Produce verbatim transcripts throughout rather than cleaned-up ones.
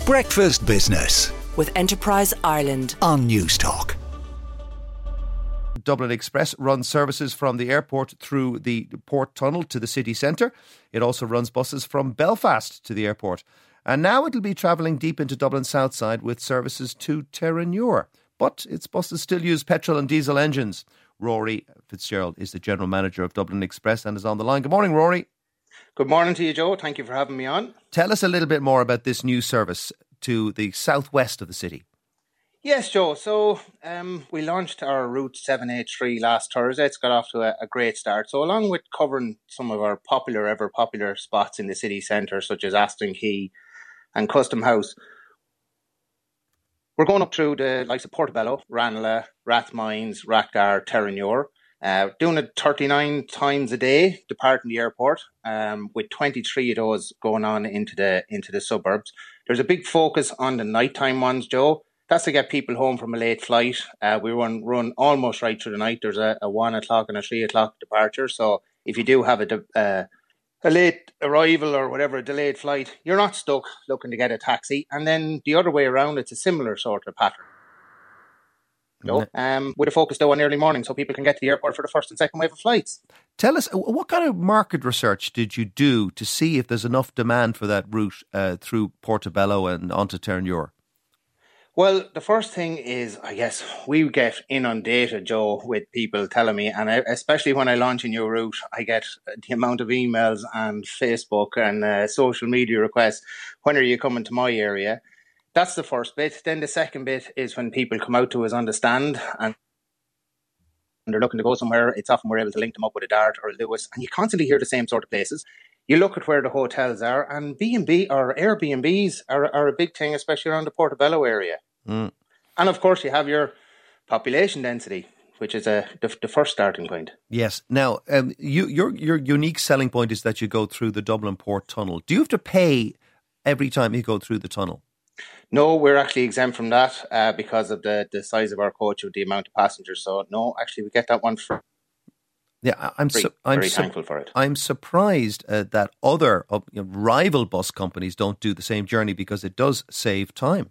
Breakfast Business with Enterprise Ireland on Newstalk. Dublin Express runs services from the airport through the port tunnel to the city centre. It also runs buses from Belfast to the airport. And now it'll be travelling deep into Dublin South Side with services to Terenure. But its buses still use petrol and diesel engines. Rory Fitzgerald is the General Manager of Dublin Express and is on the line. Good morning, Rory. Good morning to you, Joe. Thank you for having me on. Tell us a little bit more about this new service to the southwest of the city. Yes, Joe. So um, we launched our Route seven eighty-three last Thursday. It's got off to a, a great start. So along with covering some of our popular, ever popular spots in the city centre, such as Aston Quay and Custom House, we're going up through the likes of Portobello, Ranelagh, Rathmines, Rathgar, Terenure, uh, doing it thirty-nine times a day, departing the airport, um, with twenty-three of those going on into the into the suburbs. There's a big focus on the nighttime ones, Joe. That's to get people home from a late flight. Uh, we run run almost right through the night. There's a, a one o'clock and a three o'clock departure. So if you do have a de- uh, a late arrival or whatever, a delayed flight, you're not stuck looking to get a taxi. And then the other way around, it's a similar sort of pattern. No, um, with a focus though on early morning, so people can get to the airport for the first and second wave of flights. Tell us, what kind of market research did you do to see if there's enough demand for that route uh, through Portobello and onto Terenure? Well, the first thing is, I guess, we get inundated, Joe, with people telling me, and I, especially when I launch a new route, I get the amount of emails and Facebook and uh, social media requests, when are you coming to my area? That's the first bit. Then the second bit is when people come out to us on the stand and they're looking to go somewhere, it's often we're able to link them up with a Dart or a Lewis, and you constantly hear the same sort of places. You look at where the hotels are, and B and B or Airbnbs are, are a big thing, especially around the Portobello area. Mm. And of course, you have your population density, which is a, the, the first starting point. Yes. Now, um, you, your your unique selling point is that you go through the Dublin Port Tunnel. Do you have to pay every time you go through the tunnel? No, we're actually exempt from that uh, because of the, the size of our coach with the amount of passengers. So, no, actually, we get that one free. Yeah, I'm Very, su- I'm very su- thankful for it. I'm surprised uh, that other uh, you know, rival bus companies don't do the same journey because it does save time.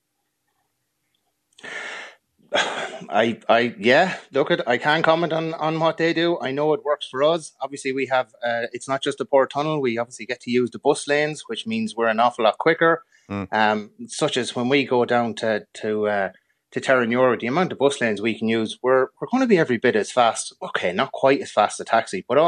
I, I, yeah, look at, I can't comment on, on what they do. I know it works for us. Obviously, we have, uh, it's not just the Port Tunnel. We obviously get to use the bus lanes, which means we're an awful lot quicker. Mm. Um, such as when we go down to, to, uh, to Terenure, the amount of bus lanes we can use, we're we're going to be every bit as fast. Okay, not quite as fast as a taxi, but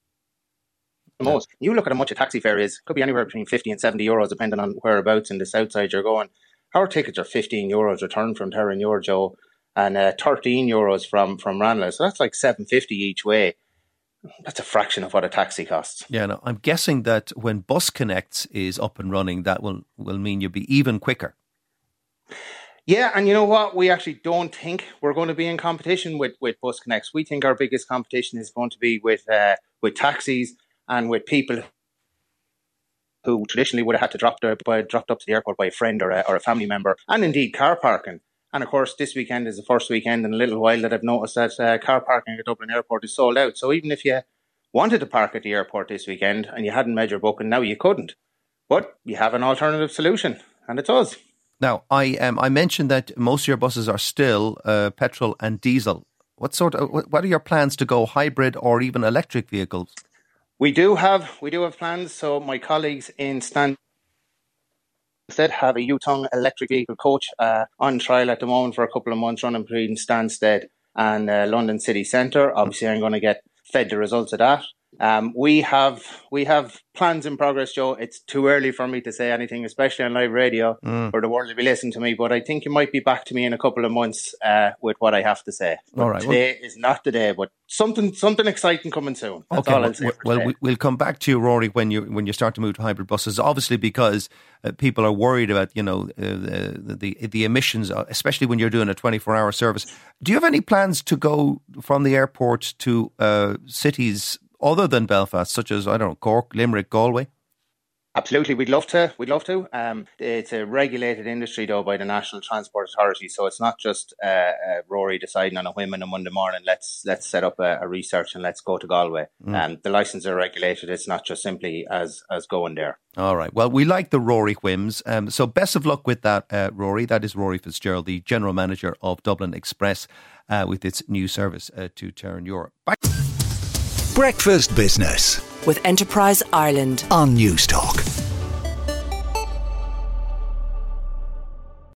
almost. Yeah. You look at how much a taxi fare is, could be anywhere between fifty and seventy euros, depending on whereabouts in the south side you're going. Our tickets are fifteen euros return from Terenure, Joe, and uh, thirteen euros from, from Ranelagh. So that's like seven fifty each way. That's a fraction of what a taxi costs. Yeah, no, I'm guessing that when Bus Connect is up and running, that will, will mean you'll be even quicker. Yeah, and you know what? We actually don't think we're going to be in competition with, with Bus Connects. We think our biggest competition is going to be with uh, with taxis and with people who traditionally would have had to drop their, by, dropped up to the airport by a friend or a, or a family member, and indeed car parking. And of course, this weekend is the first weekend in a little while that I've noticed that uh, car parking at Dublin Airport is sold out. So even if you wanted to park at the airport this weekend and you hadn't made your booking, now you couldn't. But you have an alternative solution, and it's us. Now, I um, I mentioned that most of your buses are still uh, petrol and diesel. What sort of what are your plans to go hybrid or even electric vehicles? We do have we do have plans. So my colleagues in Stansted have a Yutong electric vehicle coach uh, on trial at the moment for a couple of months, running between Stansted and uh, London City Centre. Obviously, I'm going to get fed the results of that. Um, we have we have plans in progress, Joe. It's too early for me to say anything, especially on live radio, mm. where the world will be listening to me. But I think you might be back to me in a couple of months uh, with what I have to say. All right. Today well, is not the day, but something something exciting coming soon. That's okay, all I'll say. Well, well we'll come back to you, Rory, when you when you start to move to hybrid buses. Obviously, because uh, people are worried about you know uh, the, the the emissions, especially when you're doing a twenty-four hour service. Do you have any plans to go from the airport to uh, cities other than Belfast, such as, I don't know, Cork, Limerick, Galway? Absolutely, we'd love to. We'd love to. Um, it's a regulated industry, though, by the National Transport Authority. So it's not just uh, uh, Rory deciding on a whim on a Monday morning. Let's let's set up a, a research and let's go to Galway. Mm. Um, the licenses are regulated. It's not just simply as as going there. All right. Well, we like the Rory whims. Um, so best of luck with that, uh, Rory. That is Rory Fitzgerald, the general manager of Dublin Express, uh, with its new service uh, to Terran Europe. Bye. Breakfast Business with Enterprise Ireland on Newstalk.